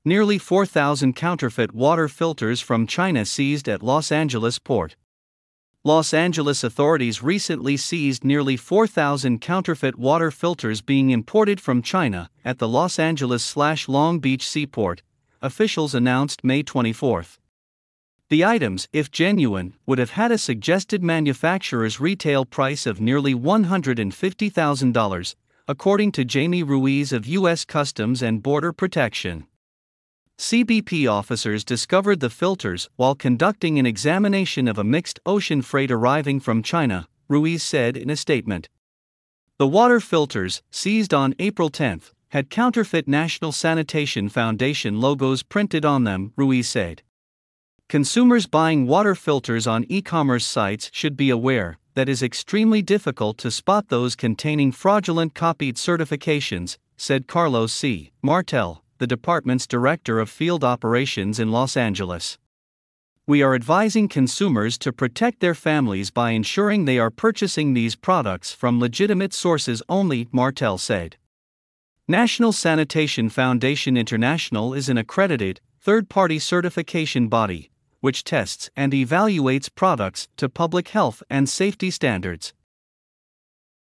Nearly 4,000 counterfeit water filters from China seized at Los Angeles port. Los Angeles authorities recently seized nearly 4,000 counterfeit water filters being imported from China at the Los Angeles/Long Beach seaport, officials announced May 24. The items, if genuine, would have had a suggested manufacturer's retail price of nearly $150,000, according to Jamie Ruiz of U.S. Customs and Border Protection. CBP officers discovered the filters while conducting an examination of a mixed ocean freight arriving from China, Ruiz said in a statement. The water filters, seized on April 10, had counterfeit National Sanitation Foundation logos printed on them, Ruiz said. Consumers buying water filters on e-commerce sites should be aware that it is extremely difficult to spot those containing fraudulent copied certifications, said Carlos C. Martel, the department's director of field operations in Los Angeles. We are advising consumers to protect their families by ensuring they are purchasing these products from legitimate sources only, Martel said. National Sanitation Foundation International is an accredited, third-party certification body, which tests and evaluates products to public health and safety standards.